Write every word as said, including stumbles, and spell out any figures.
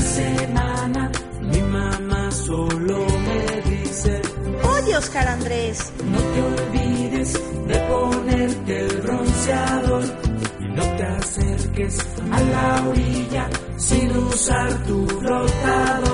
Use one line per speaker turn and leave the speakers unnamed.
semana mi mamá solo me dice:
Oye, Oscar Andrés,
no te olvides de ponerte el bronceador y no te acerques a la orilla sin usar tu flotador.